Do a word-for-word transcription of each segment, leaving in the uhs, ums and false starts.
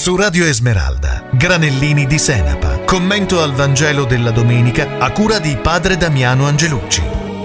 Su Radio Esmeralda, Granellini di Senapa. Commento al Vangelo della domenica a cura di padre Damiano Angelucci.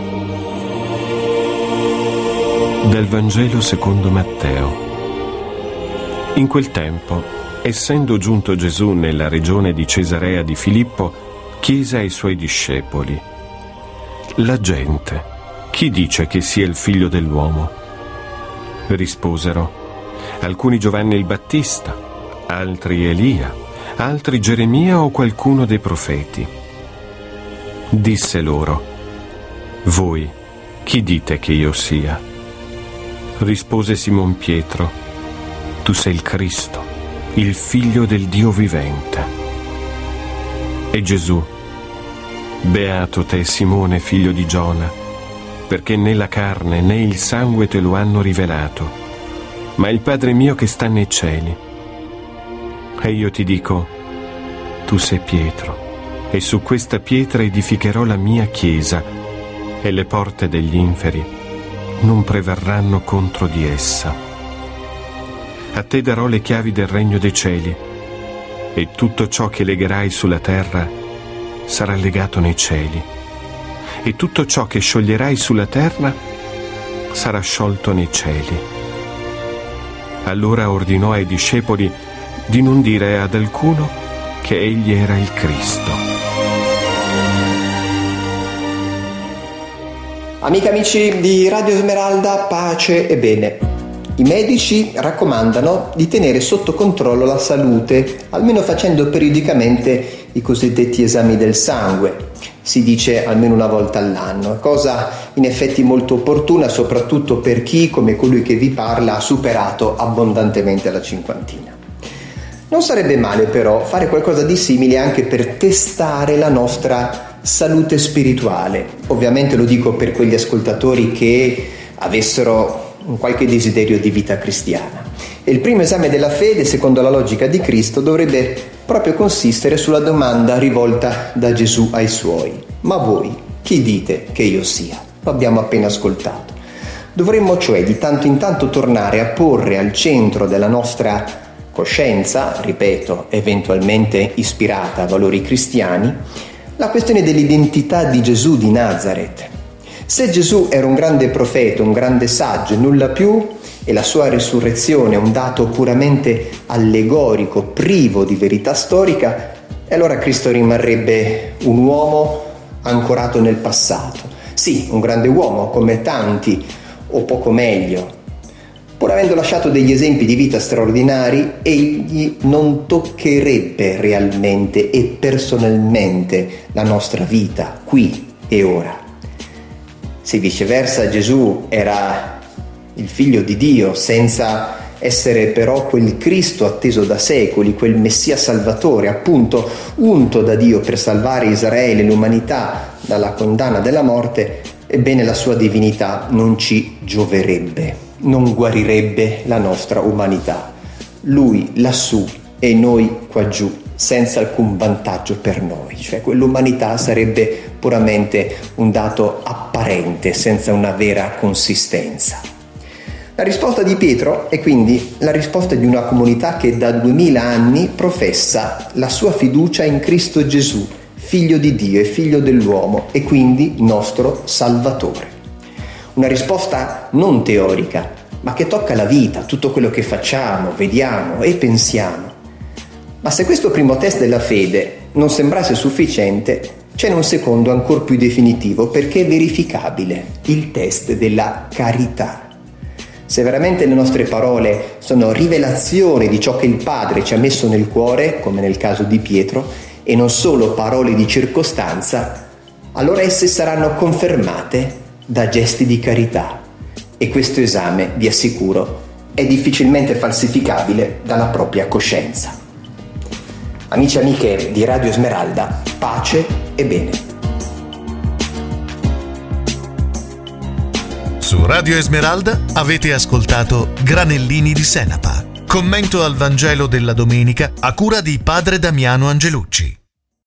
Dal Vangelo secondo Matteo. In quel tempo, essendo giunto Gesù nella regione di Cesarea di Filippo, chiese ai suoi discepoli: «La gente, chi dice che sia il figlio dell'uomo?» Risposero: «Alcuni Giovanni il Battista, altri Elia, altri Geremia o qualcuno dei profeti». Disse loro: «Voi, chi dite che io sia?» Rispose Simon Pietro: «Tu sei il Cristo, il Figlio del Dio vivente». E Gesù: «Beato te, Simone, figlio di Giona, perché né la carne né il sangue te lo hanno rivelato, ma il Padre mio che sta nei cieli. E io ti dico, tu sei Pietro, e su questa pietra edificherò la mia chiesa, e le porte degli inferi non prevarranno contro di essa. A te darò le chiavi del regno dei cieli, e tutto ciò che legherai sulla terra sarà legato nei cieli, e tutto ciò che scioglierai sulla terra sarà sciolto nei cieli». Allora ordinò ai discepoli di non dire ad alcuno che egli era il Cristo. Amiche e amici di Radio Esmeralda, pace e bene. I medici raccomandano di tenere sotto controllo la salute, almeno facendo periodicamente i cosiddetti esami del sangue. Si dice almeno una volta all'anno, cosa in effetti molto opportuna, soprattutto per chi, come colui che vi parla, ha superato abbondantemente la cinquantina. Non sarebbe male però fare qualcosa di simile anche per testare la nostra salute spirituale. Ovviamente lo dico per quegli ascoltatori che avessero un qualche desiderio di vita cristiana. E il primo esame della fede, secondo la logica di Cristo, dovrebbe proprio consistere sulla domanda rivolta da Gesù ai suoi: «Ma voi, chi dite che io sia?» Lo abbiamo appena ascoltato. Dovremmo cioè di tanto in tanto tornare a porre al centro della nostra coscienza, ripeto, eventualmente ispirata a valori cristiani, la questione dell'identità di Gesù di Nazaret. Se Gesù era un grande profeta, un grande saggio, nulla più, e la sua risurrezione un dato puramente allegorico, privo di verità storica, e allora Cristo rimarrebbe un uomo ancorato nel passato. Sì, un grande uomo, come tanti, o poco meglio. Pur avendo lasciato degli esempi di vita straordinari, egli non toccherebbe realmente e personalmente la nostra vita, qui e ora. Se viceversa Gesù era il figlio di Dio, senza essere però quel Cristo atteso da secoli, quel Messia Salvatore, appunto unto da Dio per salvare Israele e l'umanità dalla condanna della morte, ebbene la sua divinità non ci gioverebbe, non guarirebbe la nostra umanità. Lui lassù e noi qua giù, senza alcun vantaggio per noi, cioè quell'umanità sarebbe puramente un dato apparente, senza una vera consistenza. La risposta di Pietro è quindi la risposta di una comunità che da duemila anni professa la sua fiducia in Cristo Gesù, figlio di Dio e figlio dell'uomo, e quindi nostro Salvatore. Una risposta non teorica, ma che tocca la vita, tutto quello che facciamo, vediamo e pensiamo. Ma se questo primo test della fede non sembrasse sufficiente, c'è un secondo ancor più definitivo, perché è verificabile: il test della carità. Se veramente le nostre parole sono rivelazione di ciò che il Padre ci ha messo nel cuore, come nel caso di Pietro, e non solo parole di circostanza, allora esse saranno confermate da gesti di carità. E questo esame, vi assicuro, è difficilmente falsificabile dalla propria coscienza. Amici e amiche di Radio Esmeralda, pace e bene. Su Radio Esmeralda avete ascoltato Granellini di Senapa. Commento al Vangelo della domenica a cura di padre Damiano Angelucci.